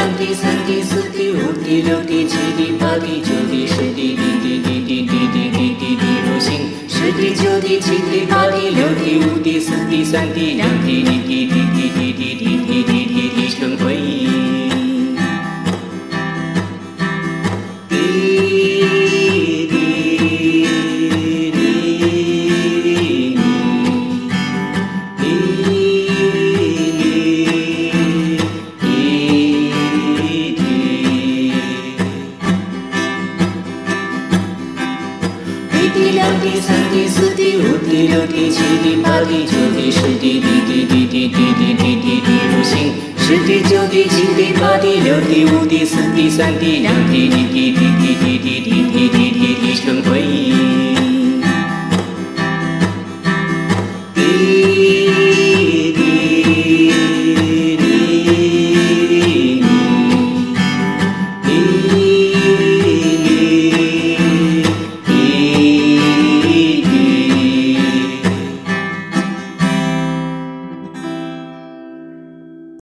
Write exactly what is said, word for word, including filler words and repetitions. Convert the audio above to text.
两滴三滴四滴五滴六滴七滴八滴九滴十滴滴滴滴滴滴滴滴滴滴如行。十滴九滴七滴八滴六滴五滴四滴三滴两滴一滴滴滴滴滴滴滴滴滴滴成回。两滴三滴四滴五滴六滴七滴八滴九滴十滴滴滴滴滴滴滴滴滴滴如行。十滴九滴七滴八滴六滴五滴四滴三滴两滴一滴滴滴滴滴滴滴滴滴滴成回。